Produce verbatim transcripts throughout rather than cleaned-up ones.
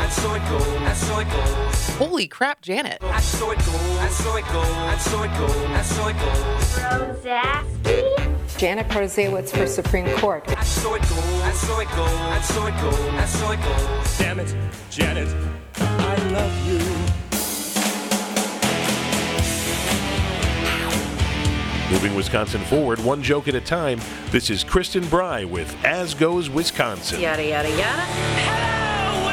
and so it goes, and so it goes. Holy crap, Janet. And so it goes, and so it goes, and so it goes, and so it goes. Rosaski? Janet Protasiewicz for Supreme Court. And so it goes, and so it goes, and so it goes, and so it goes. Damn it, Janet, I love you. Moving Wisconsin forward, one joke at a time. This is Kristen Bry with As Goes Wisconsin. Yada, yada, yada. Hello,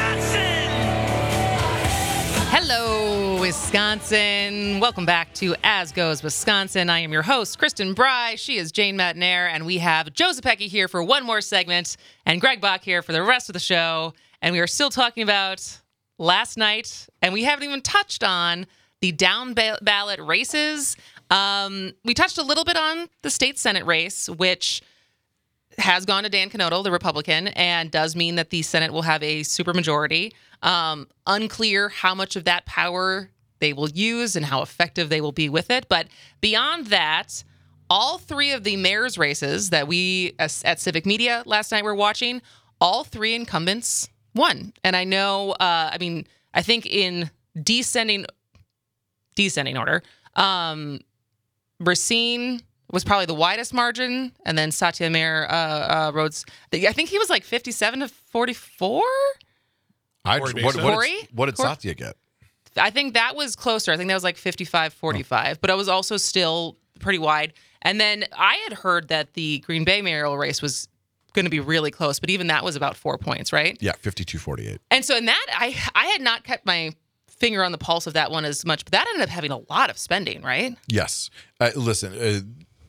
Wisconsin! Hello, Wisconsin. Welcome back to As Goes Wisconsin. I am your host, Kristen Bry. She is Jane Matinaire, and we have Joe Zepecki here for one more segment, and Greg Bach here for the rest of the show. And we are still talking about last night, and we haven't even touched on the down ballot races. Um, we touched a little bit on the state Senate race, which has gone to Dan Knodl, the Republican, and does mean that the Senate will have a supermajority. Um, unclear how much of that power they will use and how effective they will be with it. But beyond that, all three of the mayor's races that we as, at Civic Media last night were watching, all three incumbents won. And I know, uh, I mean, I think in descending descending order, um, Racine was probably the widest margin, and then Satya-Mayor uh, uh, Rhodes, I think he was like fifty-seven to forty-four? I, Corey what, what, Corey? did, what did Corey? Satya get? I think that was closer. I think that was like fifty-five forty-five, oh. But it was also still pretty wide. And then I had heard that the Green Bay mayoral race was going to be really close, but even that was about four points, right? Yeah, fifty-two forty-eight. And so in that, I I had not kept my finger on the pulse of that one as much, but that ended up having a lot of spending, right? Yes. Uh, listen, uh,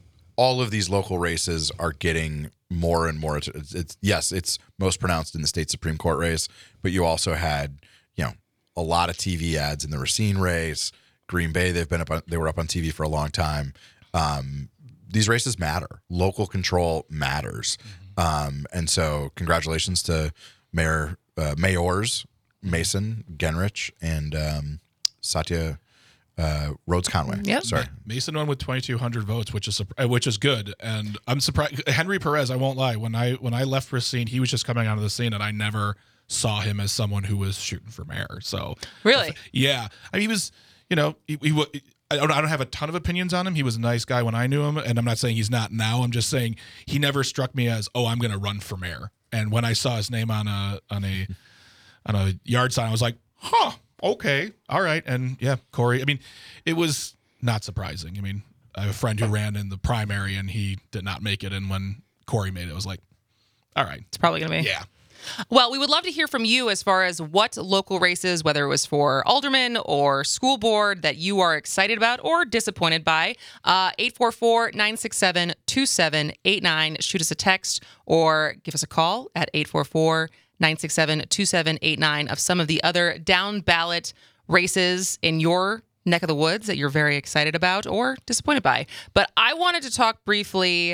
all of these local races are getting more and more. It's, it's yes, it's most pronounced in the state Supreme Court race, but you also had, you know, a lot of T V ads in the Racine race. Green Bay, they've been up on, they were up on T V for a long time. Um, these races matter. Local control matters. Mm-hmm. Um, and so congratulations to Mayor uh, Mayors Mason, Genrich, and um, Satya uh, Rhodes Conway. Yep. Sorry. Mason won with twenty-two hundred votes, which is which is good, and I'm surprised. Henry Perez, I won't lie, when I when I left Racine, he was just coming onto the scene, and I never saw him as someone who was shooting for mayor. So really, yeah, I mean, he was, you know, he, he I don't, I don't have a ton of opinions on him. He was a nice guy when I knew him, and I'm not saying he's not now. I'm just saying he never struck me as, oh, I'm going to run for mayor. And when I saw his name on a on a on a yard sign, I was like, huh, okay, all right. And yeah, Corey, I mean, it was not surprising. I mean, I have a friend who ran in the primary and he did not make it. And when Corey made it, it was like, all right. It's probably going to be. Yeah. Well, we would love to hear from you as far as what local races, whether it was for alderman or school board, that you are excited about or disappointed by. Uh, eight four four, nine six seven, two seven eight nine. Shoot us a text or give us a call at eight four four, nine six seven, two seven eight nine of some of the other down ballot races in your neck of the woods that you're very excited about or disappointed by. But I wanted to talk briefly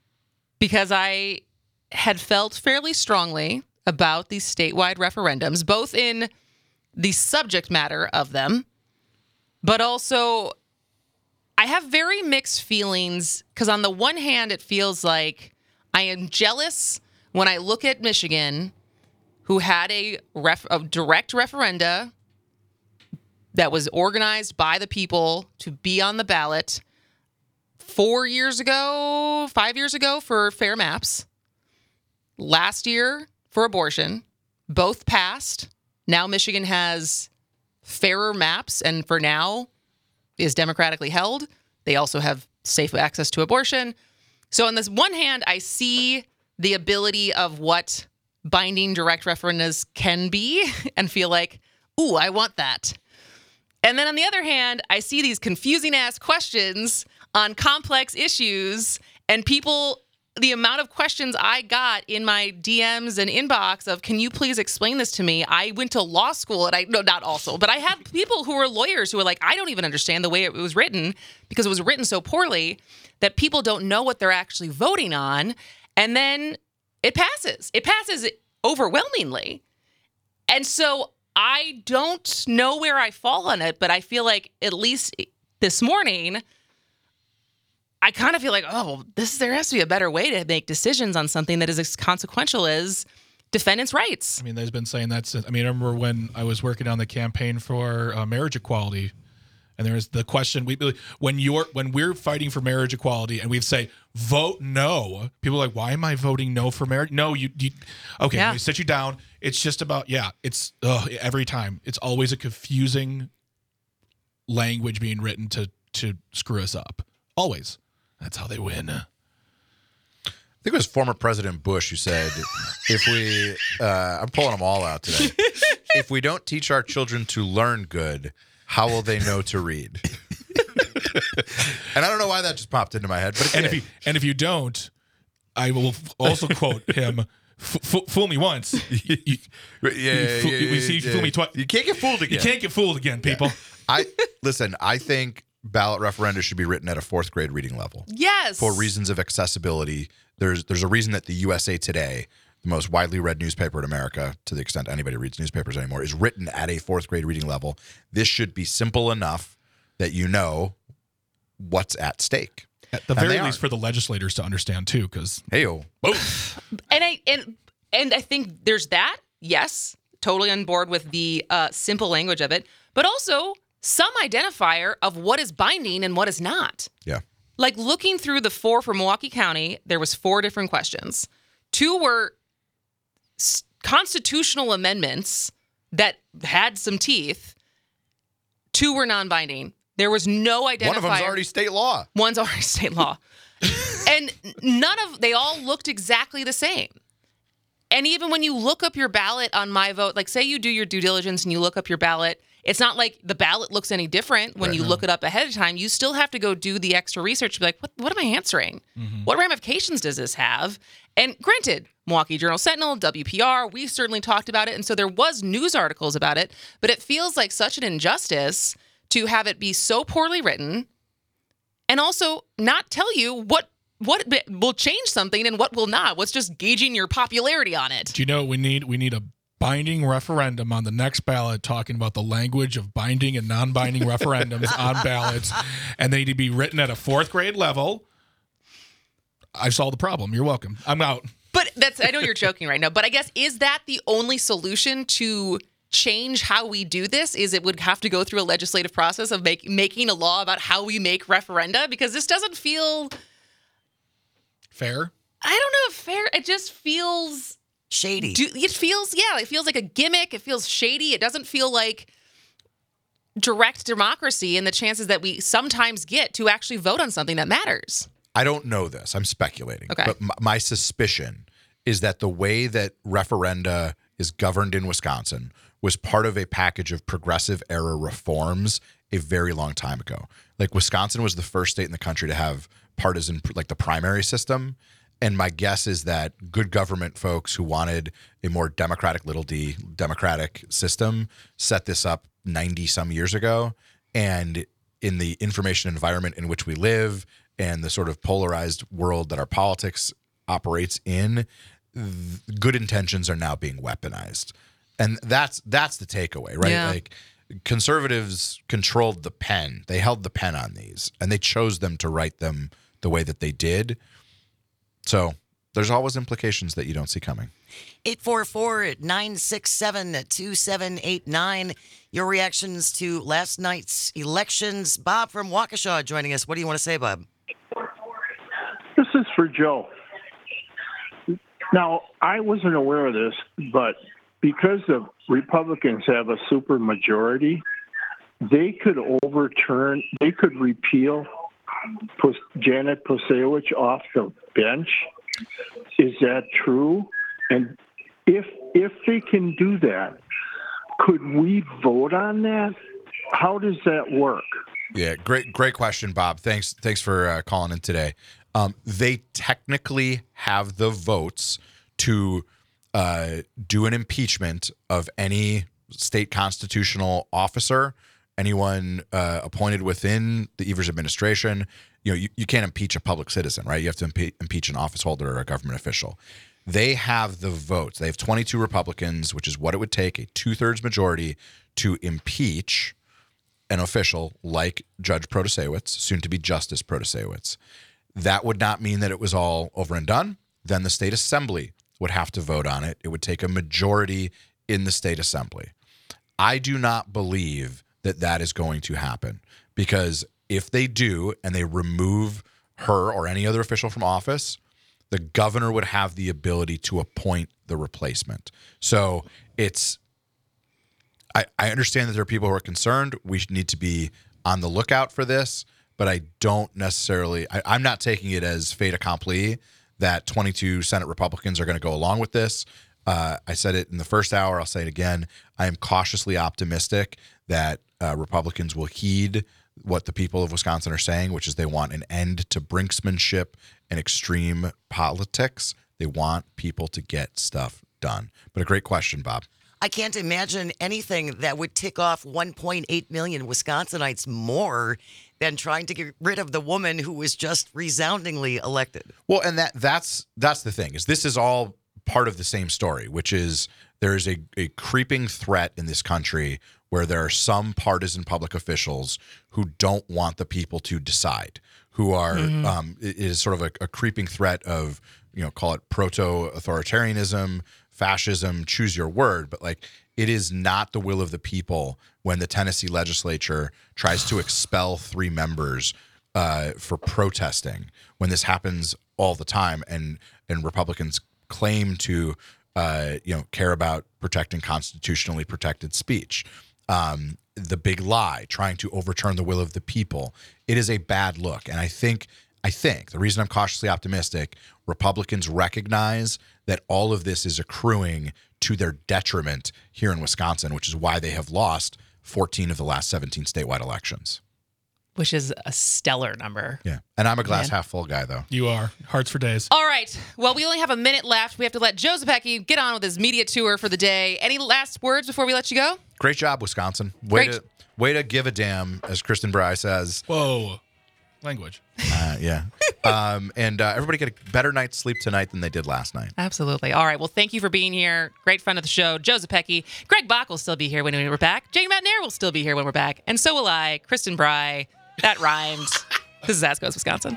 because I had felt fairly strongly about these statewide referendums, both in the subject matter of them, but also I have very mixed feelings because on the one hand, it feels like I am jealous when I look at Michigan, who had a, ref, a direct referenda that was organized by the people to be on the ballot four years ago, five years ago for fair maps, last year for abortion, both passed. Now Michigan has fairer maps and for now is democratically held. They also have safe access to abortion. So on this one hand, I see the ability of what binding direct referendums can be and feel like, ooh, I want that. And then on the other hand, I see these confusing ass questions on complex issues and people, the amount of questions I got in my D Ms and inbox of, can you please explain this to me? I went to law school and I, no, not also, but I had people who were lawyers who were like, I don't even understand the way it was written because it was written so poorly that people don't know what they're actually voting on. And then it passes. It passes overwhelmingly. And so I don't know where I fall on it, but I feel like at least this morning, I kind of feel like, oh, this there has to be a better way to make decisions on something that is as consequential as defendants' rights. I mean, they've been saying that since. I mean, I remember when I was working on the campaign for uh, marriage equality, and there was the question: we when you're when we're fighting for marriage equality, and we say vote no, people are like, why am I voting no for marriage? No, you, you okay? Yeah. We sit you down. It's just about yeah. It's ugh, every time. It's always a confusing language being written to to screw us up. Always. That's how they win. I think it was former President Bush who said, if we, uh, I'm pulling them all out today. If we don't teach our children to learn good, how will they know to read? And I don't know why that just popped into my head. But And if you and if you don't, I will also quote him, F- f- fool me once. You, you, yeah, you fool, yeah, we see you yeah. fool me twice. You can't get fooled again. You can't get fooled again, people. I listen, I think ballot referenda should be written at a fourth grade reading level. Yes. For reasons of accessibility. There's there's a reason that the U S A Today, the most widely read newspaper in America, to the extent anybody reads newspapers anymore, is written at a fourth grade reading level. This should be simple enough that you know what's at stake. At the And very they least, are. for the legislators to understand too, because Heyo. And I and and I think there's that. Yes, totally on board with the uh, simple language of it, but also some identifier of what is binding and what is not. Yeah. Like looking through the four for Milwaukee County, there was four different questions. Two were s- constitutional amendments that had some teeth. Two were non-binding. There was no identifier. One of them's already state law. One's already state law. And none of, they all looked exactly the same. And even when you look up your ballot on My Vote, like say you do your due diligence and you look up your ballot, it's not like the ballot looks any different when you look it up ahead of time. You still have to go do the extra research to be like, what, what am I answering? Mm-hmm. What ramifications does this have? And granted, Milwaukee Journal Sentinel, W P R, we certainly talked about it. And so there was news articles about it, but it feels like such an injustice to have it be so poorly written and also not tell you what what will change something and what will not. What's just gauging your popularity on it. do you know what we need? We need a binding referendum on the next ballot talking about the language of binding and non-binding referendums on ballots, and they need to be written at a fourth grade level. I've solved the problem. You're welcome. I'm out. But that's, I know you're joking right now, but I guess, is that the only solution to change how we do this? Is it would have to go through a legislative process of make, making a law about how we make referenda? Because this doesn't feel, Fair? I don't know if fair, it just feels, Shady. do, it feels, yeah, it feels like a gimmick. It feels shady. It doesn't feel like direct democracy and the chances that we sometimes get to actually vote on something that matters. I don't know this. I'm speculating. Okay. But m- my suspicion is that the way that referenda is governed in Wisconsin was part of a package of progressive era reforms a very long time ago. Like Wisconsin was the first state in the country to have partisan, like the primary system. And my guess is that good government folks who wanted a more democratic, little d, democratic system set this up ninety some years ago. And in the information environment in which we live and the sort of polarized world that our politics operates in, th- good intentions are now being weaponized. And that's that's the takeaway, right? Yeah. Like conservatives controlled the pen. They held the pen on these and they chose them to write them the way that they did. So there's always implications that you don't see coming. eight four four, nine six seven, two seven eight nine. Your reactions to last night's elections. Bob from Waukesha joining us. What do you want to say, Bob? This is for Joe. Now, I wasn't aware of this, but because the Republicans have a super majority, they could overturn, they could repeal Pos- Janet Posewich off the bench. Is that true? And if if they can do that, could we vote on that? How does that work? Yeah, great, great question, Bob. Thanks, thanks for uh, calling in today. Um, they technically have the votes to uh, do an impeachment of any state constitutional officer, anyone uh, appointed within the Evers administration. You know, you, you can't impeach a public citizen, right? You have to impe- impeach an office holder or a government official. They have the votes. They have twenty-two Republicans, which is what it would take, a two-thirds majority to impeach an official like Judge Protasewicz, soon to be Justice Protasewicz. That would not mean that it was all over and done. Then the state assembly would have to vote on it. It would take a majority in the state assembly. I do not believe that that is going to happen, because if they do and they remove her or any other official from office, the governor would have the ability to appoint the replacement. So it's, I, I understand that there are people who are concerned. We need to be on the lookout for this, but I don't necessarily, I, I'm not taking it as fait accompli that twenty-two Senate Republicans are going to go along with this. Uh, I said it in the first hour. I'll say it again. I am cautiously optimistic that uh, Republicans will heed what the people of Wisconsin are saying, which is they want an end to brinksmanship and extreme politics. They want people to get stuff done. But a great question, Bob. I can't imagine anything that would tick off one point eight million Wisconsinites more than trying to get rid of the woman who was just resoundingly elected. Well, and that that's that's the thing, is this is all part of the same story, which is there is a, a creeping threat in this country where there are some partisan public officials who don't want the people to decide, who are mm-hmm. um, it is sort of a, a creeping threat of, you know, call it proto-authoritarianism, fascism, choose your word, but like it is not the will of the people when the Tennessee legislature tries to expel three members uh, for protesting, when this happens all the time, and and Republicans claim to uh, you know care about protecting constitutionally protected speech. Um, the big lie, trying to overturn the will of the people. It is a bad look, and I think I think the reason I'm cautiously optimistic, Republicans recognize that all of this is accruing to their detriment here in Wisconsin, which is why they have lost fourteen of the last seventeen statewide elections. Which is a stellar number. Yeah. And I'm a glass Man. half full guy, though. You are. Hearts for days. All right. Well, we only have a minute left. We have to let Joe Zepecki get on with his media tour for the day. Any last words before we let you go? Great job, Wisconsin. Way Great. to way to give a damn, as Kristen Bry says. Whoa. Language. Uh, yeah. um, and uh, everybody get a better night's sleep tonight than they did last night. Absolutely. All right. Well, thank you for being here. Great friend of the show, Joe Zepecki. Greg Bach will still be here when we're back. Jane Matnair will still be here when we're back. And so will I, Kristen Bry. That rhymed. This is As Goes Wisconsin.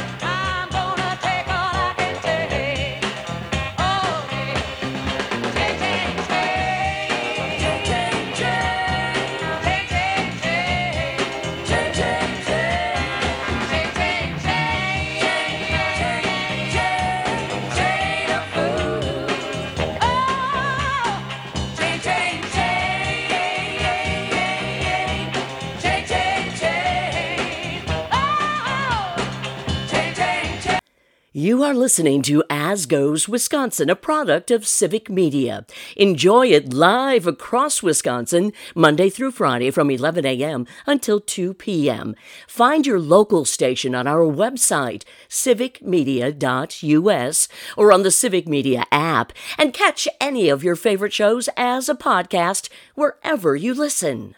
You are listening to As Goes Wisconsin, a product of Civic Media. Enjoy it live across Wisconsin, Monday through Friday from eleven a.m. until two p.m. Find your local station on our website, civic media dot u s, or on the Civic Media app, and catch any of your favorite shows as a podcast wherever you listen.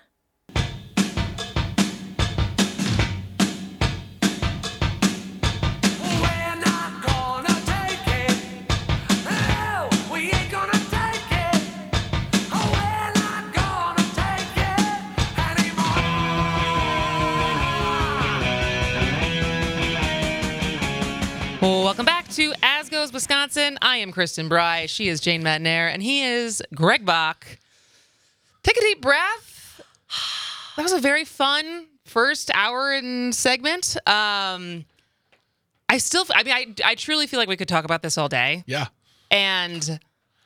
Welcome back to As Goes Wisconsin. I am Kristen Bry. She is Jane Matnair, and he is Greg Bach. Take a deep breath. That was a very fun first hour and segment. Um, I still, I mean, I, I truly feel like we could talk about this all day. Yeah. And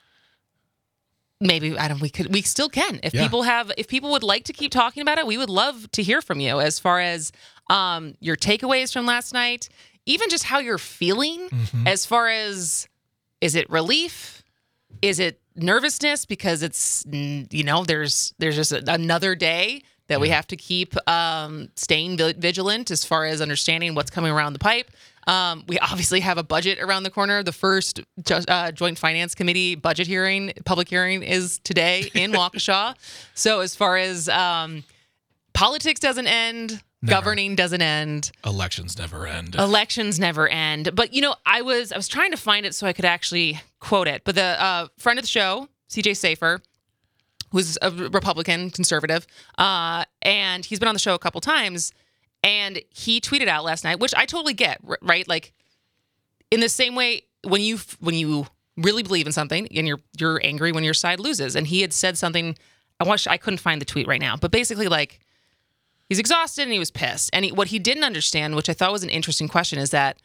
maybe I don't. We could. We still can. If Yeah. people have, if people would like to keep talking about it, we would love to hear from you as far as um, your takeaways from last night. Even just how you're feeling Mm-hmm. as far as, is it relief? Is it nervousness? Because it's, you know, there's there's just a, another day that we have to keep um, staying vi- vigilant as far as understanding what's coming around the pipe. Um, we obviously have a budget around the corner. The first ju- uh, Joint Finance Committee budget hearing, public hearing is today in Waukesha. So as far as um, politics doesn't end, Never. governing doesn't end. Elections never end. Elections never end. But, you know, I was I was trying to find it so I could actually quote it. But the uh, friend of the show, C J Safer, who's a Republican conservative, uh, and he's been on the show a couple times, and he tweeted out last night, which I totally get, r- right? Like, in the same way, when you when you really believe in something and you're you're angry when your side loses. And he had said something, I wish I couldn't find the tweet right now, but basically like he's exhausted and he was pissed. And he, what he didn't understand, which I thought was an interesting question, is that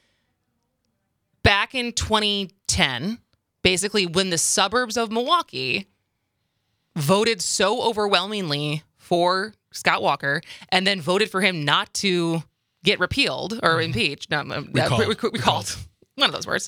back in twenty ten, basically when the suburbs of Milwaukee voted so overwhelmingly for Scott Walker and then voted for him not to get repealed or impeached, no, Recalled. Uh, recalled. recalled. One of those words.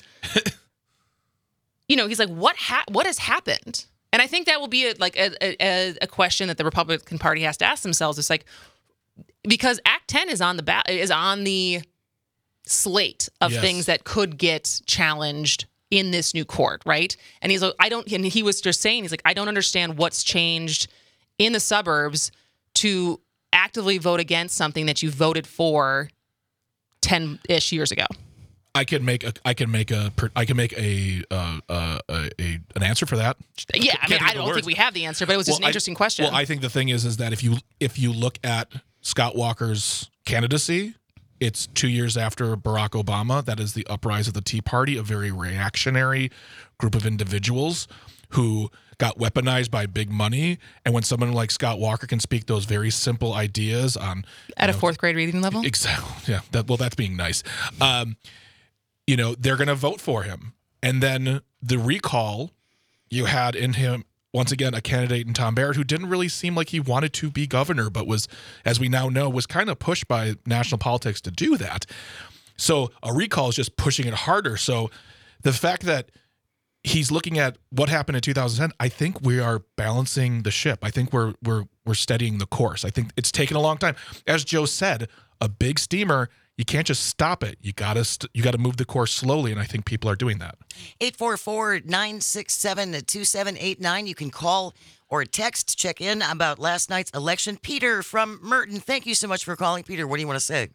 You know, he's like, what ha- what has happened? And I think that will be a, like a, a, a question that the Republican Party has to ask themselves. It's like, because Act ten is on the ba- is on the slate of Yes. things that could get challenged in this new court, right? And he's like, I don't, and he was just saying, he's like, I don't understand what's changed in the suburbs to actively vote against something that you voted for ten-ish years ago. I can make a I can make a I can make a uh, uh, a, a an answer for that. Yeah, I mean, Can't I use the don't words. think we have the answer, but it was just Well, an I- interesting question. Well, I think the thing is, is that if you if you look at Scott Walker's candidacy, it's two years after Barack Obama. That is the uprise of the Tea Party, a very reactionary group of individuals who got weaponized by big money. And when someone like Scott Walker can speak those very simple ideas on At you a know, fourth grade reading level? exactly, yeah. That well, that's being nice. Um, you know, they're going to vote for him. And then the recall, you had in him, once again, a candidate in Tom Barrett who didn't really seem like he wanted to be governor, but was, as we now know, was kind of pushed by national politics to do that. So a recall is just pushing it harder. So the fact that he's looking at what happened in two thousand ten, I think we are balancing the ship. I think we're we're we're steadying the course. I think it's taken a long time. As Joe said, a big steamer, you can't just stop it. You gotta st- you gotta move the course slowly, and I think people are doing that. eight four four, nine six seven, two seven eight nine. You can call or text, check in about last night's election. Peter from Merton, thank you so much for calling. Peter, what do you want to say?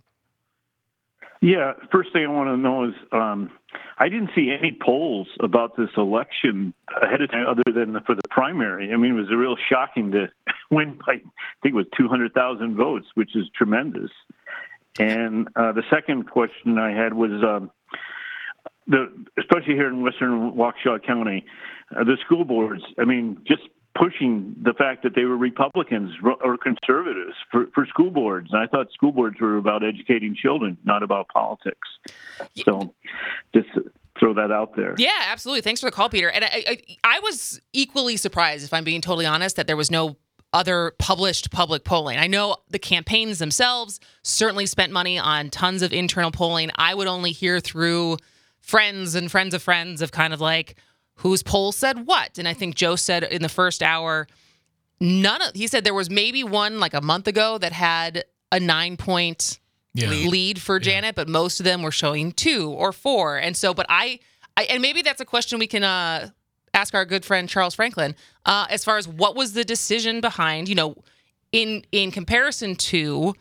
Yeah, first thing I want to know is um, I didn't see any polls about this election ahead of time other than for the primary. I mean, it was real shocking to win by, I think it was two hundred thousand votes, which is tremendous. And uh, the second question I had was, um, the especially here in western Waukesha County, uh, the school boards, I mean, just pushing the fact that they were Republicans or conservatives for, for school boards. And I thought school boards were about educating children, not about politics. So just throw that out there. Yeah, absolutely. Thanks for the call, Peter. And I, I, I was equally surprised, if I'm being totally honest, that there was no other published public polling. I know the campaigns themselves certainly spent money on tons of internal polling. I would only hear through friends and friends of friends of kind of like, whose poll said what? And I think Joe said in the first hour, none of, he said there was maybe one like a month ago that had a nine point Yeah. lead for Janet, but most of them were showing two or four. And so, but I, I and maybe that's a question we can uh, ask our good friend Charles Franklin, uh, as far as what was the decision behind, you know, in, in comparison to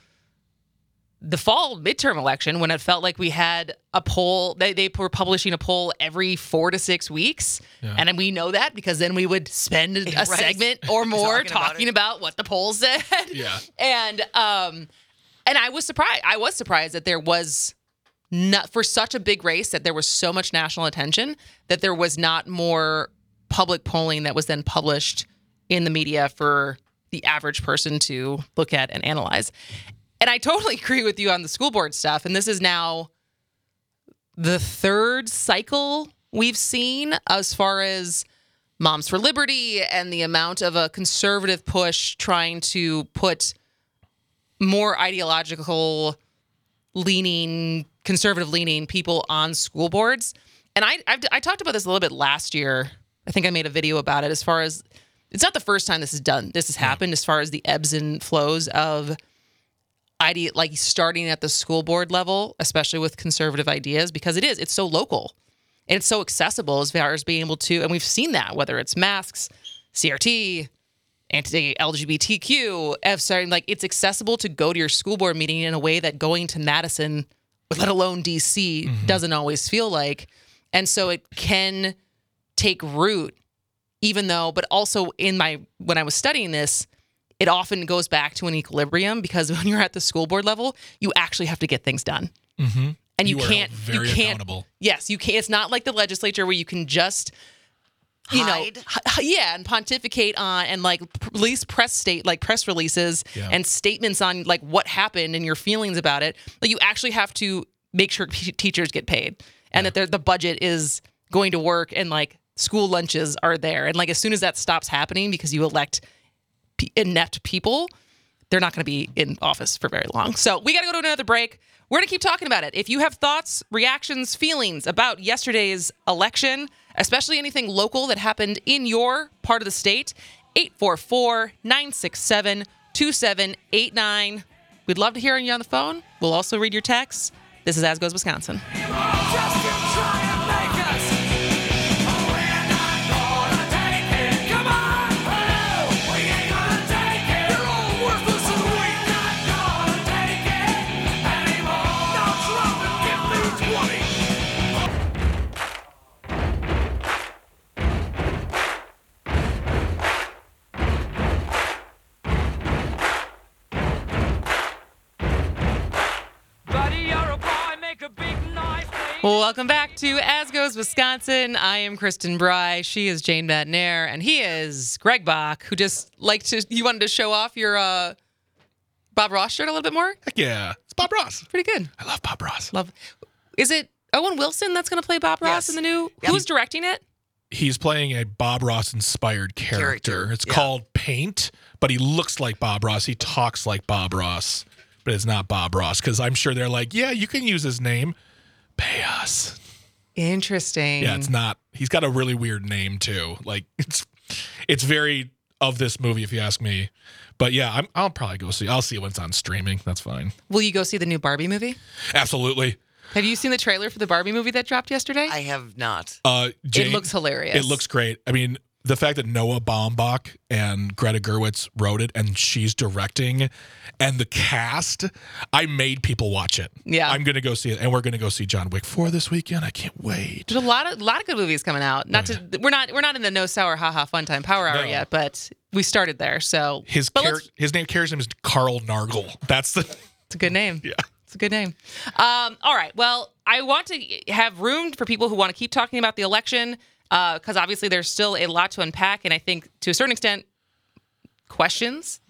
the fall midterm election when it felt like we had a poll, they, they were publishing a poll every four to six weeks. Yeah. And we know that because then we would spend a Right. segment or more Talking about talking it. about what the poll said. Yeah. And, um, and I was surprised. I was surprised that there was not, for such a big race, that there was so much national attention, that there was not more public polling that was then published in the media for the average person to look at and analyze. And I totally agree with you on the school board stuff. And this is now the third cycle we've seen as far as Moms for Liberty and the amount of a conservative push trying to put more ideological leaning, conservative leaning people on school boards. And I I've, I talked about this a little bit last year. I think I made a video about it as far as it's not the first time this is done. This has happened as far as the ebbs and flows of idea, like starting at the school board level, especially with conservative ideas, because it is, it's so local and it's so accessible as far as being able to, and we've seen that, whether it's masks, C R T, anti-L G B T Q, F S A R, like it's accessible to go to your school board meeting in a way that going to Madison, let alone D C, mm-hmm. doesn't always feel like. And so it can take root, even though, but also in my, when I was studying this, it often goes back to an equilibrium because when you're at the school board level, you actually have to get things done. Mm-hmm. And you, You are can't, very you can't, accountable. yes, you can't, it's not like the legislature where you can just you Hide? know, h- yeah, and pontificate on and like p- release press state like press releases Yeah. and statements on like what happened and your feelings about it. Like you actually have to make sure p- teachers get paid and that they're- the budget is going to work and like school lunches are there. And like as soon as that stops happening because you elect p- inept people, they're not going to be in office for very long. So we got to go to another break. We're going to keep talking about it. If you have thoughts, reactions, feelings about yesterday's election, especially anything local that happened in your part of the state, eight four four, nine six seven, two seven eight nine. We'd love to hear you on the phone. We'll also read your texts. This is As Goes Wisconsin. Welcome back to As Goes Wisconsin. I am Kristen Bry. She is Jane Madnair, and he is Greg Bach, who just liked to. You wanted to show off your uh, Bob Ross shirt a little bit more. Heck yeah, it's Bob Ross. Pretty good. I love Bob Ross. Love. Is it Owen Wilson that's going to play Bob Ross Yes. in the new? Yep. Who's directing it? He's playing a Bob Ross inspired character. Character, It's yeah. called Paint, but he looks like Bob Ross. He talks like Bob Ross, but it's not Bob Ross because I'm sure they're like, yeah, you can use his name. Pay us. Interesting. Yeah, it's not. He's got a really weird name too. Like it's, it's very of this movie, if you ask me. But yeah, I'm, I'll probably go see. I'll see it when it's on streaming. That's fine. Will you go see the new Barbie movie? Absolutely. Have you seen the trailer for the Barbie movie that dropped yesterday? I have not. Uh, Jane, it looks hilarious. It looks great. I mean, the fact that Noah Baumbach and Greta Gerwig wrote it and she's directing, and the cast, I made people watch it. Yeah. I'm gonna go see it, and we're gonna go see John Wick four this weekend. I can't wait. There's a lot of lot of good movies coming out. Not Oh, to we're not we're not in the no sour haha fun time power hour No. yet, but we started there. So His but char- let's- his name character's name is Carl Nargle. That's the it's a good name. yeah. It's a good name. Um, all right. Well, I want to have room for people who want to keep talking about the election because uh, obviously there's still a lot to unpack, and I think to a certain extent, questions.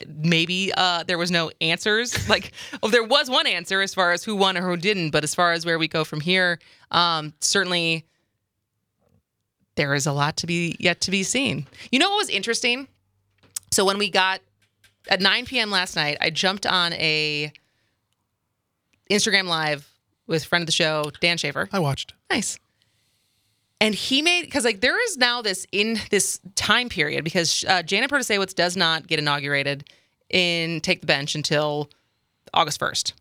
Maybe uh, there was no answers. Like, oh, there was one answer as far as who won or who didn't, but as far as where we go from here, um, certainly there is a lot to be yet to be seen. You know what was interesting? So when we got at nine p.m. last night, I jumped on a Instagram Live with friend of the show, Dan Schaefer. I watched. Nice. And he made, because like there is now this in this time period, because uh, Janet Protasiewicz does not get inaugurated in Take the Bench until August first.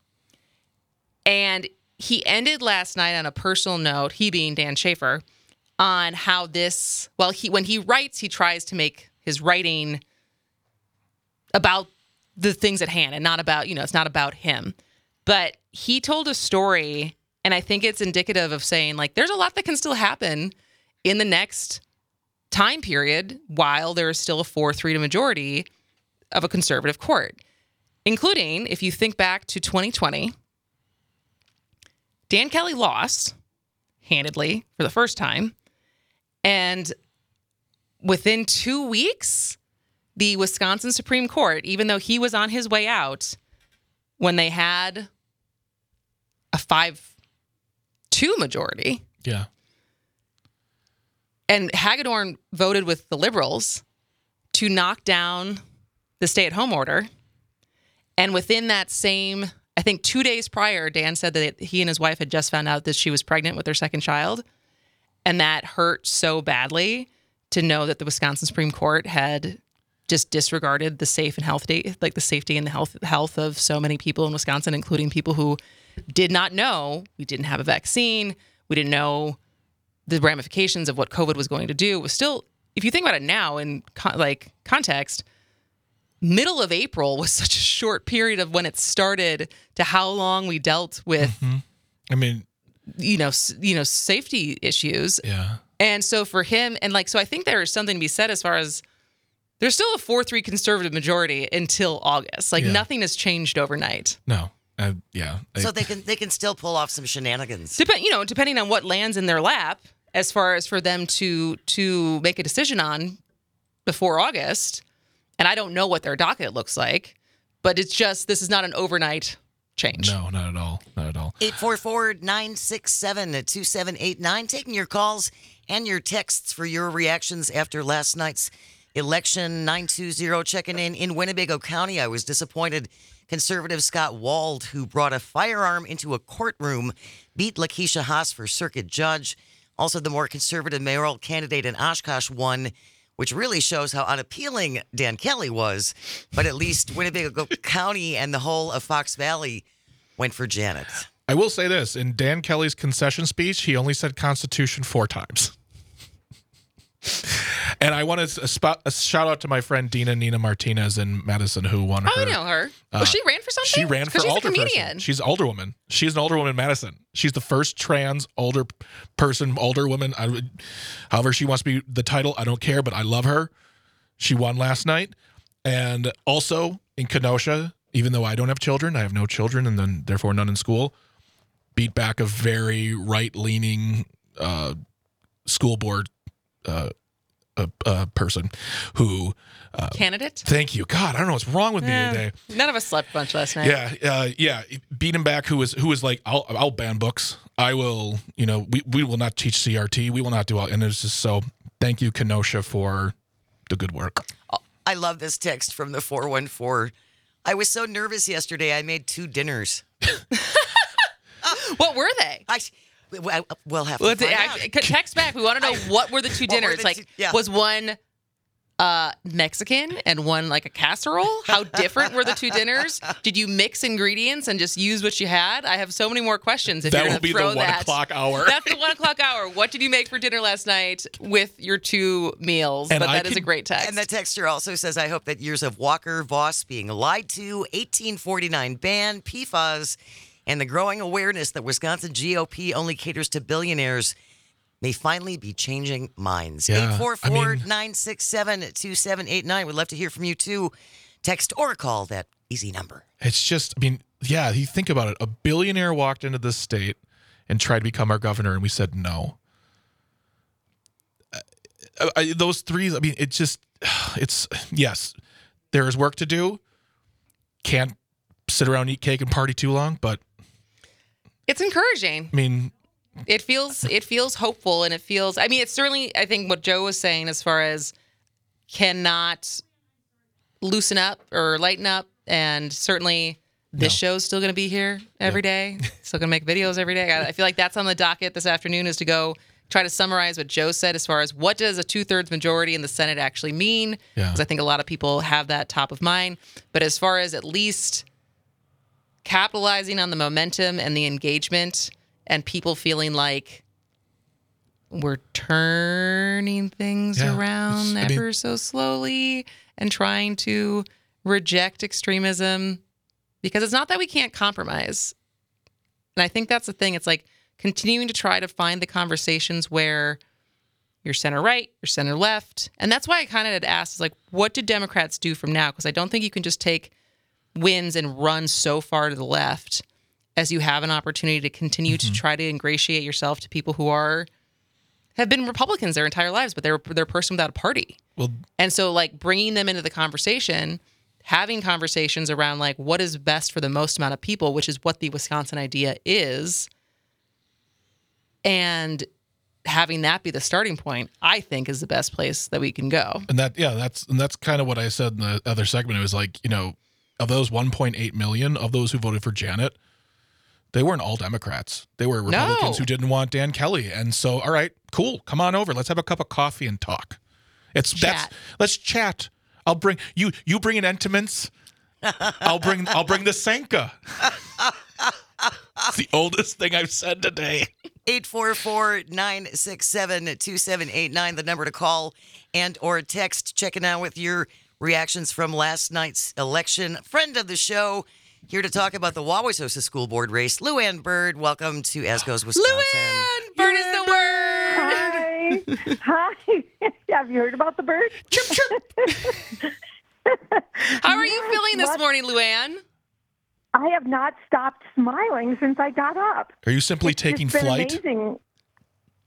And he ended last night on a personal note, he being Dan Schaefer, on how this, well, he when he writes, he tries to make his writing about the things at hand and not about, you know, it's not about him. But he told a story, and I think it's indicative of saying, like, there's a lot that can still happen in the next time period while there is still a four three to majority of a conservative court. Including, if you think back to twenty twenty, Dan Kelly lost handedly for the first time. And within two weeks, the Wisconsin Supreme Court, even though he was on his way out, when they had a five two majority, Yeah. and Hagedorn voted with the Liberals to knock down the stay-at-home order. And within that same, I think two days prior, Dan said that he and his wife had just found out that she was pregnant with their second child. And that hurt so badly to know that the Wisconsin Supreme Court had just disregarded the safe and health day, like the safety and the health health of so many people in Wisconsin, including people who did not know we didn't have a vaccine. We didn't know the ramifications of what COVID was going to do. It was still, if you think about it now in con- like context, middle of April was such a short period of when it started to how long we dealt with, Mm-hmm. I mean, you know, s- you know, safety issues. yeah. And so for him, and like, so I think there is something to be said as far as there's still a four three conservative majority until August. Like Yeah. nothing has changed overnight. No. Uh, yeah. I- So they can they can still pull off some shenanigans. Dep- you know, depending on what lands in their lap. as far as for them to to make a decision on before August. And I don't know what their docket looks like, but it's just, this is not an overnight change. No, not at all. Not at all. eight four four, nine six seven, two seven eight nine. Taking your calls and your texts for your reactions after last night's election. nine two zero checking in in Winnebago County. I was disappointed. Conservative Scott Wald, who brought a firearm into a courtroom, beat Lakeisha Haas for circuit judge. Also, the more conservative mayoral candidate in Oshkosh won, which really shows how unappealing Dan Kelly was. But at least Winnebago County and the whole of Fox Valley went for Janet. I will say this. In Dan Kelly's concession speech, he only said Constitution four times. And I want to a, spot, a shout out to my friend Dina Nina Martinez in Madison, who won her. Oh, I know her. Uh, well, she ran for something? She ran for she's alder a comedian. She's an alderwoman. She's an alderwoman in Madison. She's the first trans older person, older woman. I, would- however she wants to be the title, I don't care, but I love her. She won last night. And also in Kenosha, even though I don't have children, I have no children and then therefore none in school, beat back a very right-leaning uh, school board uh, uh, uh, person who... Uh, Candidate? Thank you. God, I don't know what's wrong with me Eh, today. None of us slept much last night. Yeah, uh, yeah. Beat him back. Who was who was like, I'll I'll ban books. I will. You know, we we will not teach C R T. We will not do all. And it's just so. Thank you, Kenosha, for the good work. I love this text from the four one four. I was so nervous yesterday, I made two dinners. What were they? I, I we'll have to Well, find I- out. text back. We want to know what were the two What were dinners. the Like, two- yeah. was one uh, Mexican and one like a casserole? How different were the two dinners? Did you mix ingredients and just use what you had? I have so many more questions. If That you're will gonna be throw the one that. o'clock hour. That's the one o'clock hour. What did you make for dinner last night with your two meals? And but I that is can- a great text. And the texter also says, I hope that years of Walker Voss being lied to, eighteen forty-nine ban, P F A S, and the growing awareness that Wisconsin G O P only caters to billionaires may finally be changing minds. Yeah, eight four I four, mean- nine six seven, two seven eight nine. We'd love to hear from you too. Text or call that easy number. It's just, I mean, yeah. You think about it. A billionaire walked into this state and tried to become our governor, and we said no. Uh, I, those three. I mean, it just, it's yes. There is work to do. Can't sit around, eat cake, and party too long. But it's encouraging. I mean, It feels it feels hopeful, and it feels. I mean, it's certainly. I think what Joe was saying as far as cannot loosen up or lighten up, and certainly this No. show's still going to be here every day. Still going to make videos every day. I I feel like that's on the docket this afternoon is to go try to summarize what Joe said as far as what does a two-thirds majority in the Senate actually mean? Yeah. Because I think a lot of people have that top of mind. But as far as at least capitalizing on the momentum and the engagement and people feeling like we're turning things Yeah, around it's- I mean- ever so slowly and trying to reject extremism, because it's not that we can't compromise. And I think that's the thing. It's like continuing to try to find the conversations where you're center right, you're center left. And that's why I kind of had asked, is like, what do Democrats do from now? Because I don't think you can just take wins and run so far to the left as you have an opportunity to continue Mm-hmm. to try to ingratiate yourself to people who are have been Republicans their entire lives, but they're they're a person without a party. well, And so, like, bringing them into the conversation, having conversations around, like, what is best for the most amount of people, which is what the Wisconsin idea is, and having that be the starting point, I think is the best place that we can go. and that yeah, that's and that's kind of what I said in the other segment. It was like, you know, of those one point eight million of those who voted for Janet, they weren't all Democrats. They were Republicans No. who didn't want Dan Kelly. And so, all right, cool. Come on over. Let's have a cup of coffee and talk. It's that's Chat. let's chat. I'll bring you you bring in Entenmann's. I'll bring I'll bring the Sanka. It's the oldest thing I've said today. eight four four, nine six seven, two seven eight nine, the number to call and or text. Checking out with your reactions from last night's election. Friend of the show, here to talk about the Wauwatosa School Board race, Luann Bird. Welcome to As Goes Wisconsin. Luann! Bird is the word! Hi. Hi. Have you heard about the bird? Chirp chirp. How are you feeling this What? morning, Luann? I have not stopped smiling since I got up. Are you simply It's taking just been flight? Amazing.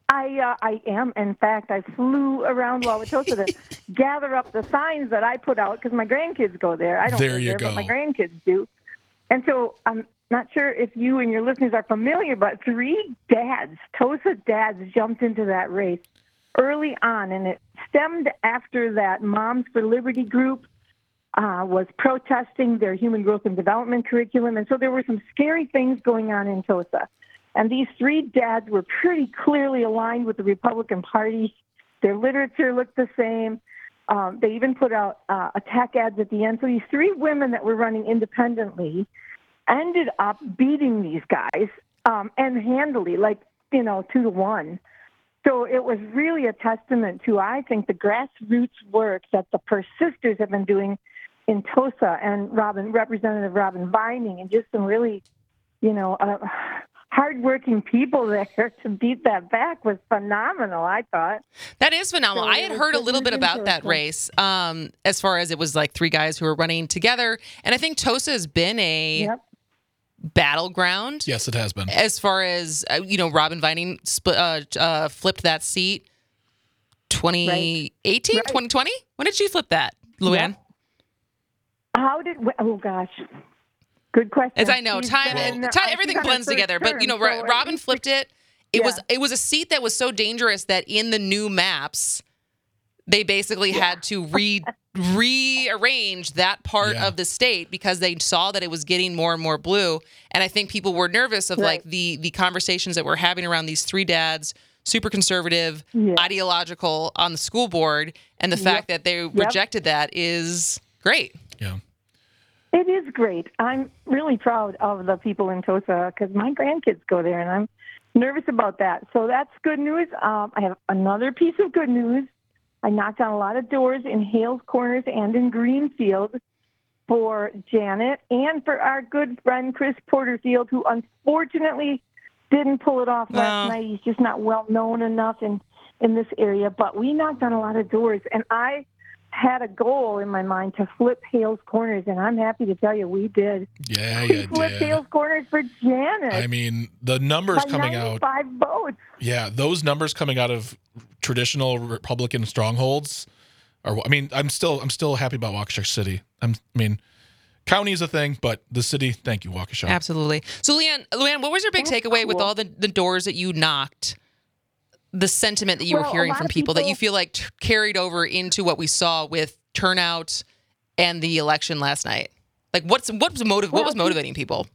I uh, I am. In fact, I flew around Wauwatosa to gather up the signs that I put out because my grandkids go there. I don't There live you there, go. but my grandkids do. And so I'm not sure if you and your listeners are familiar, but three dads, Tosa dads, jumped into that race early on, and it stemmed after that Moms for Liberty group uh, was protesting their human growth and development curriculum. And so there were some scary things going on in Tosa. And these three dads were pretty clearly aligned with the Republican Party. Their literature looked the same. Um, they even put out uh, attack ads at the end. So these three women that were running independently ended up beating these guys um, and handily, like, you know, two to one. So it was really a testament to, I think, the grassroots work that the Persisters have been doing in Tosa, and Robin, Representative Robin Vining, and just some really, you know, uh, hardworking people there to beat that back was phenomenal, I thought. That is phenomenal. So I had it heard a was little bit about that interesting. race, um, as far as it was like three guys who were running together. And I think Tosa has been a Yep. battleground Yes, it has been. as far as, uh, you know, Robin Vining split, uh, uh, flipped that seat twenty eighteen, Right. twenty twenty? When did she flip that, Luann? Yep. How did, oh gosh, good question. As I know, She's time, been- time uh, she's everything on her blends third together. But you know, term, Ro- so at Robin least flipped it. It yeah. was it was a seat that was so dangerous that in the new maps, they basically had to re rearrange that part Yeah. of the state because they saw that it was getting more and more blue. And I think people were nervous of like Right. the the conversations that we're having around these three dads, super conservative, Yeah. ideological on the school board, and the fact that they rejected that is great. Yeah. It is great. I'm really proud of the people in Tosa because my grandkids go there, and I'm nervous about that. So that's good news. Um, I have another piece of good news. I knocked on a lot of doors in Hales Corners and in Greenfield for Janet and for our good friend Chris Porterfield, who unfortunately didn't pull it off last No. night. He's just not well known enough in, in this area. But we knocked on a lot of doors, and I had a goal in my mind to flip Hales Corners, and I'm happy to tell you we did. Yeah, We you flipped did. Hales Corners for Janet. I mean, the numbers by coming out. ninety-five votes. Yeah, those numbers coming out of traditional Republican strongholds are. I mean, I'm still I'm still happy about Waukesha City. I'm, I mean, county is a thing, but the city. Thank you, Waukesha. Absolutely. So, Leanne, Leanne, what was your big That's takeaway with cool. all the, the doors that you knocked? The sentiment that you Well, were a hearing lot from of people, that you people- feel like t- carried over into what we saw with turnout and the election last night. Like, what's what was motive? what Well, was motivating people?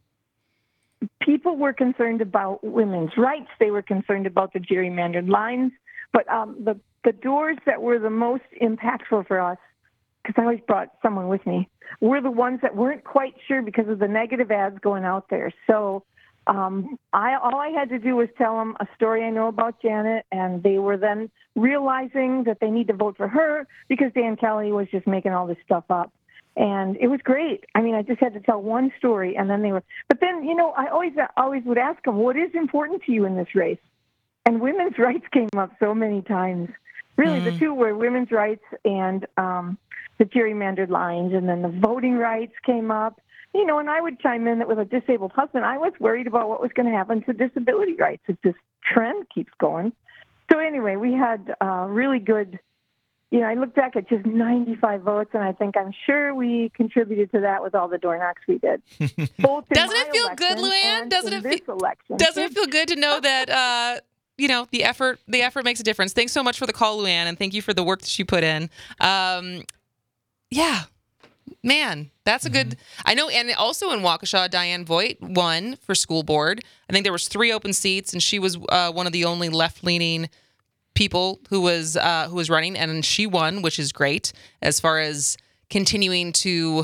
People were concerned about women's rights. They were concerned about the gerrymandered lines. But um, the, the doors that were the most impactful for us, because I always brought someone with me, were the ones that weren't quite sure because of the negative ads going out there. So um, I all I had to do was tell them a story I know about Janet, and they were then realizing that they need to vote for her because Dan Kelly was just making all this stuff up. And it was great. I mean, I just had to tell one story, and then they were. But then, you know, I always always would ask them, what is important to you in this race? And women's rights came up so many times. Really, the two were women's rights and um, the gerrymandered lines, and then the voting rights came up. You know, and I would chime in that with a disabled husband, I was worried about what was going to happen to disability rights if this trend keeps going. So anyway, we had uh, really good. You know, I look back at just ninety-five votes, and I think I'm sure we contributed to that with all the door knocks we did. Both in Doesn't my it feel good, election Luann? and Doesn't in it this feel- election. Doesn't it feel good to know that uh, you know the effort the effort makes a difference? Thanks so much for the call, Luann, and thank you for the work that you put in. Um, yeah, man, that's a good. I know, and also in Waukesha, Diane Voigt won for school board. I think there was three open seats, and she was uh, one of the only left leaning people who was uh, who was running, and she won, which is great as far as continuing to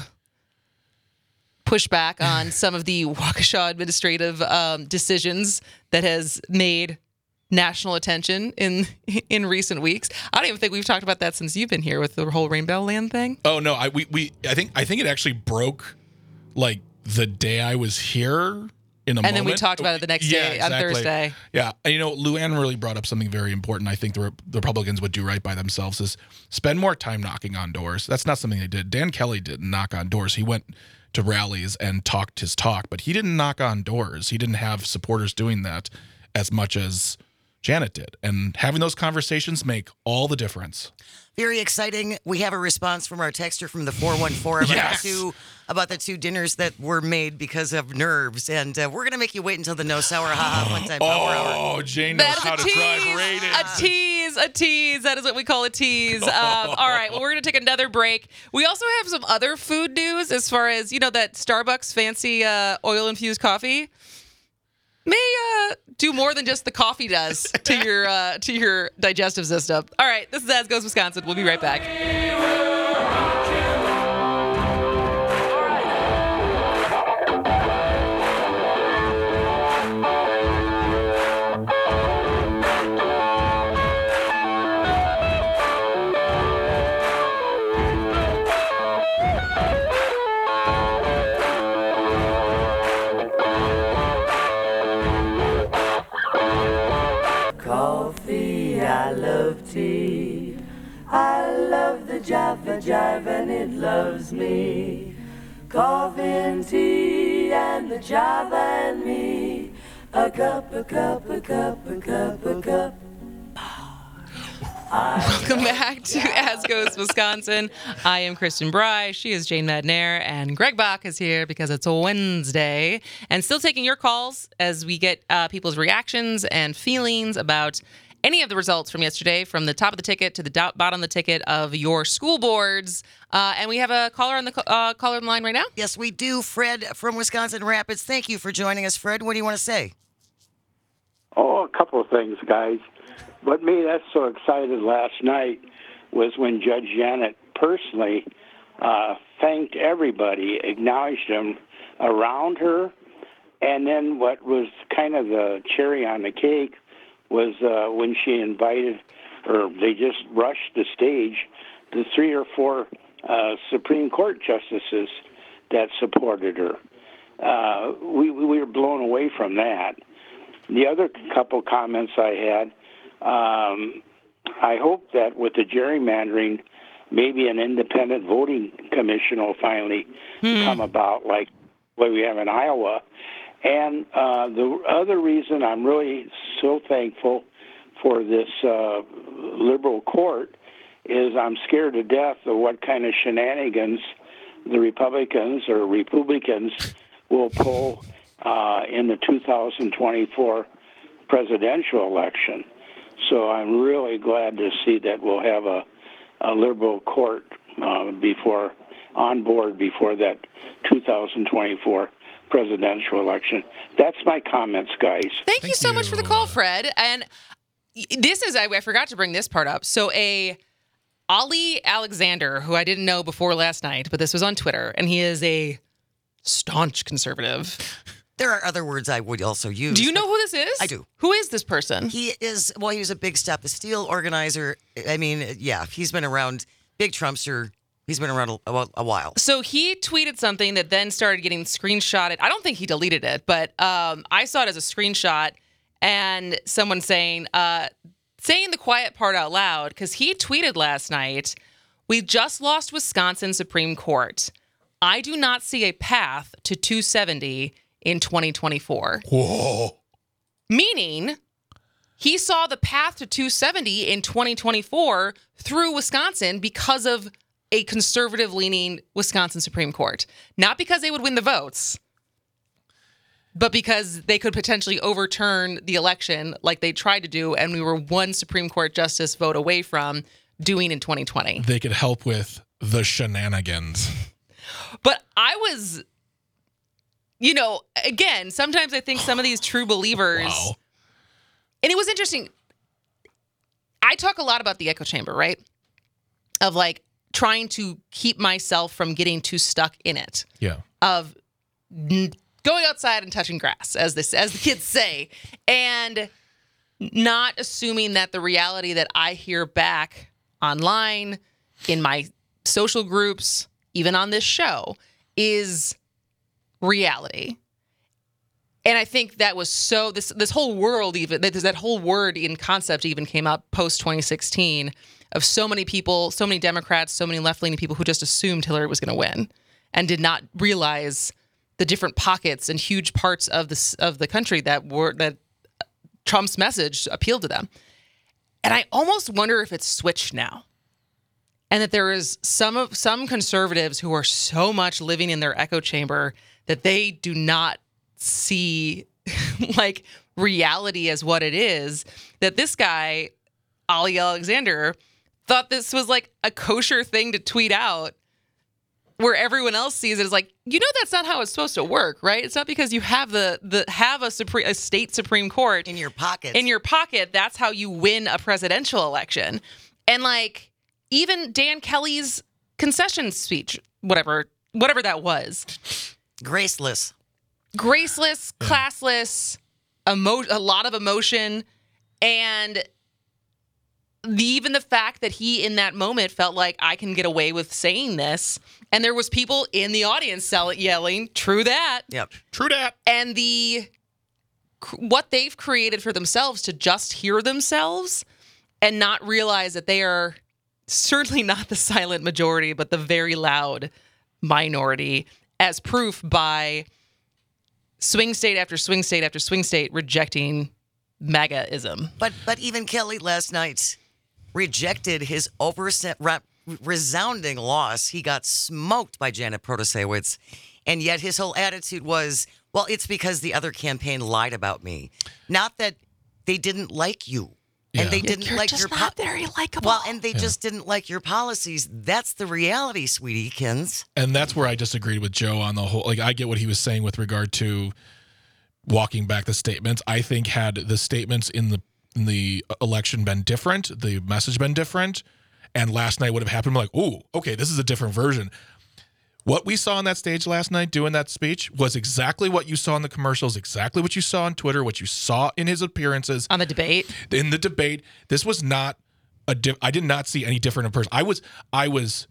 push back on some of the Waukesha administrative um, decisions that has made national attention in in recent weeks. I don't even think we've talked about that since you've been here with the whole Rainbow Land thing. Oh no, I we, we I think I think it actually broke like the day I was here. In a And then we moment. talked about it the next Yeah, day on exactly. Thursday. Yeah, and you know, Luann really brought up something very important. I think the, Re- the Republicans would do right by themselves is spend more time knocking on doors. That's not something they did. Dan Kelly didn't knock on doors. He went to rallies and talked his talk, but he didn't knock on doors. He didn't have supporters doing that as much as Janet did. And having those conversations make all the difference. Very exciting. We have a response from our texter from the four one four about, Yes. the two, about the two dinners that were made because of nerves. And uh, we're going to make you wait until the No Sour Ha Fun Time Power Hour. Oh, Jane knows That is how a to tease. drive ratings. A tease, a tease. That is what we call a tease. Um, all right, well, we're going to take another break. We also have some other food news as far as, you know, that Starbucks fancy uh, oil-infused coffee may uh, do more than just the coffee does to your uh, to your digestive system. All right, this is As Goes Wisconsin. We'll be right back. Coffee, I love tea. I love the Java Jive and it loves me. Coffee and tea and the Java and me. A cup, a cup, a cup, a cup, a cup. Welcome back to As Goes Wisconsin. I am Kristen Bry. She is Jane Madnair. And Greg Bach is here because it's a Wednesday. And still taking your calls as we get uh, people's reactions and feelings about any of the results from yesterday, from the top of the ticket to the do- bottom of the ticket of your school boards. Uh, and we have a caller on the co- uh, caller line right now. Yes, we do. Fred from Wisconsin Rapids. Thank you for joining us, Fred. What do you want to say? Oh, a couple of things, guys. What made us so excited last night was when Judge Janet personally uh, thanked everybody, acknowledged them around her, and then what was kind of the cherry on the cake was uh, when she invited, or they just rushed the stage, the three or four uh, Supreme Court justices that supported her. Uh, we, we were blown away from that. The other couple comments I had, um, I hope that with the gerrymandering, maybe an independent voting commission will finally hmm. come about, like what we have in Iowa. And uh, the other reason I'm really so thankful for this uh, liberal court is I'm scared to death of what kind of shenanigans the Republicans or Republicans will pull uh, in the two thousand twenty-four presidential election. So I'm really glad to see that we'll have a, a liberal court uh, before on board before that two thousand twenty-four presidential election. That's my comments, guys. Thank, Thank you so you. much for the call, Fred. And this is, I, I forgot to bring this part up. So a Ali Alexander, who I didn't know before last night, but this was on Twitter, and he is a staunch conservative. There are other words I would also use. Do you know who this is? I do. Who is this person? He is, well, he was a big Stop the Steal organizer. I mean, yeah, he's been around, big Trumpster. He's been around a, a while. So he tweeted something that then started getting screenshotted. I don't think he deleted it, but um, I saw it as a screenshot and someone saying, uh, saying the quiet part out loud, because he tweeted last night, "We just lost Wisconsin Supreme Court. I do not see a path to two seventy in twenty twenty-four. Whoa. Meaning he saw the path to two seventy in twenty twenty-four through Wisconsin because of a conservative-leaning Wisconsin Supreme Court. Not because they would win the votes, but because they could potentially overturn the election like they tried to do, and we were one Supreme Court justice vote away from doing in twenty twenty. They could help with the shenanigans. But I was, you know, again, sometimes I think some of these true believers, wow. And it was interesting. I talk a lot about the echo chamber, right? Of like, trying to keep myself from getting too stuck in it. Yeah. Of n- going outside and touching grass, as this as the kids say, and not assuming that the reality that I hear back online, in my social groups, even on this show, is reality. And I think that was so, this this whole world, even that, that whole word in concept even came up post twenty sixteen, of so many people, so many Democrats, so many left-leaning people who just assumed Hillary was going to win and did not realize the different pockets and huge parts of the of the country that were that Trump's message appealed to them. And I almost wonder if it's switched now. And that there is some of some conservatives who are so much living in their echo chamber that they do not see like reality as what it is, that this guy, Ali Alexander, thought this was like a kosher thing to tweet out, where everyone else sees it as like, you know, that's not how it's supposed to work, right? It's not because you have the the have a supreme a state Supreme Court in your pocket. In your pocket, that's how you win a presidential election. And like even Dan Kelly's concession speech, whatever whatever that was, graceless, graceless, classless, emo- a lot of emotion, and the, even the fact that he in that moment felt like I can get away with saying this. And there was people in the audience yelling, true that. Yep. True that. And the what they've created for themselves to just hear themselves and not realize that they are certainly not the silent majority, but the very loud minority, as proof by swing state after swing state after swing state rejecting MAGA-ism. But, but even Kelly last night rejected his over resounding loss. He got smoked by Janet Protasewicz, and yet his whole attitude was, well, it's because the other campaign lied about me. Not that they didn't like you, yeah. and they didn't You're like just your not po- very likable. Well, and they Yeah. just didn't like your policies. That's the reality, sweetiekins. And that's where I disagreed with Joe on the whole. Like, I get what he was saying with regard to walking back the statements. I think had the statements in the in the election been different, the message been different, and last night would have happened, like, oh, okay, this is a different version. What we saw on that stage last night doing that speech was exactly what you saw in the commercials, exactly what you saw on Twitter, what you saw in his appearances. On the debate? In the debate. This was not a di- I did not see any different in person. I was I was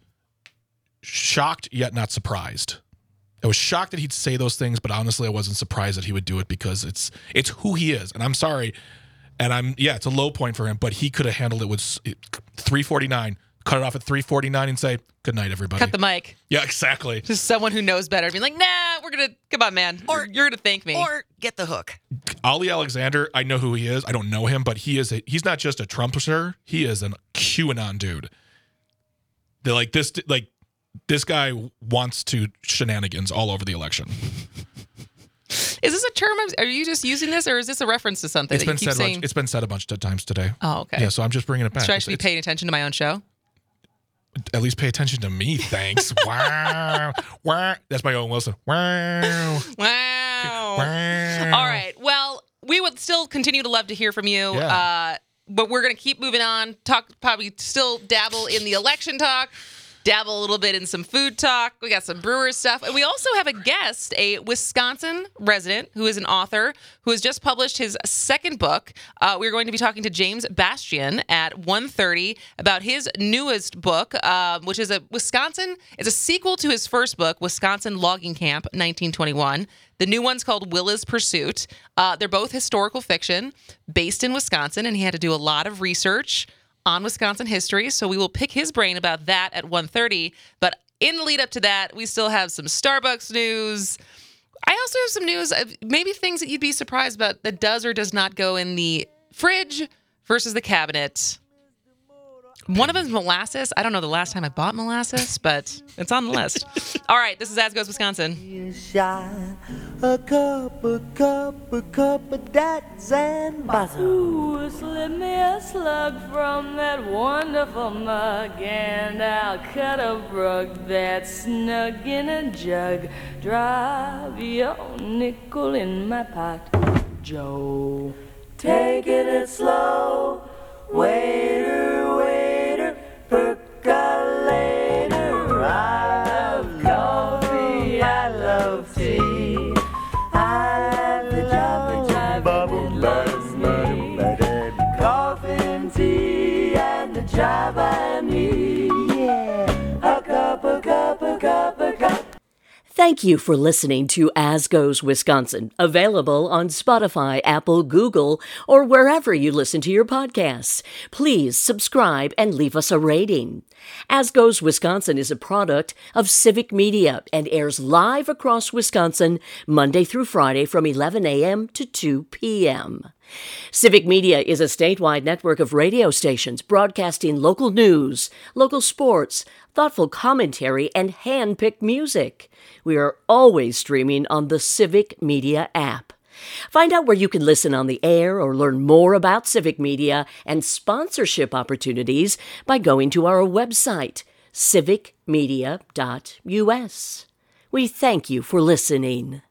shocked yet not surprised. I was shocked that he'd say those things, but honestly, I wasn't surprised that he would do it because it's it's who he is. And I'm sorry. And I'm, yeah, it's a low point for him, but he could have handled it with three forty-nine, cut it off at three forty-nine and say, good night, everybody. Cut the mic. Yeah, exactly. Just someone who knows better. Being like, nah, we're going to, come on, man. Or you're going to thank me. Or get the hook. Ali Alexander, I know who he is. I don't know him, but he is a, he's not just a Trumper. He is an QAnon dude. They're like this, like this guy wants to shenanigans all over the election. Is this a term? Are you just using this, or is this a reference to something It's that been you keep said. saying? Much, it's been said a bunch of times today. Oh, okay. Yeah, so I'm just bringing it back. Should I It's- be it's- paying attention to my own show? At least pay attention to me, thanks. Wow, wow. That's my Owen Wilson. Wow, wow. wow. All right. Well, we would still continue to love to hear from you. Yeah. Uh, but we're going to keep moving on. Talk, probably still dabble in the election talk. Dabble a little bit in some food talk. We got some Brewers stuff. And we also have a guest, a Wisconsin resident who is an author who has just published his second book. Uh, we're going to be talking to James Bastian at one thirty about his newest book, uh, which is a Wisconsin, it's a sequel to his first book, Wisconsin Logging Camp, nineteen twenty-one. The new one's called Willa's Pursuit. Uh, they're both historical fiction based in Wisconsin, and he had to do a lot of research on Wisconsin history, so we will pick his brain about that at one thirty. But in the lead up to that, we still have some Starbucks news. I also have some news of maybe things that you'd be surprised about that does or does not go in the fridge versus the cabinet. One of them is molasses. I don't know the last time I bought molasses, but it's on the list. All right, this is As Goes Wisconsin. Shine a cup, a cup, a cup of dads and bottles. Ooh, slip me a slug from that wonderful mug, and I'll cut a rug that's snug in a jug. Drive your nickel in my pot, Joe. Taking it slow, waiter, waiter, percolator. I love coffee, I love tea. I love jive, it loves me. Coffee and tea and the jive and me. Yeah, a cup, a cup, a cup, a cup. Thank you for listening to As Goes Wisconsin, available on Spotify, Apple, Google, or wherever you listen to your podcasts. Please subscribe and leave us a rating. As Goes Wisconsin is a product of Civic Media and airs live across Wisconsin Monday through Friday from eleven a.m. to two p.m. Civic Media is a statewide network of radio stations broadcasting local news, local sports, thoughtful commentary, and hand-picked music. We are always streaming on the Civic Media app. Find out where you can listen on the air or learn more about Civic Media and sponsorship opportunities by going to our website, civic media dot u s. We thank you for listening.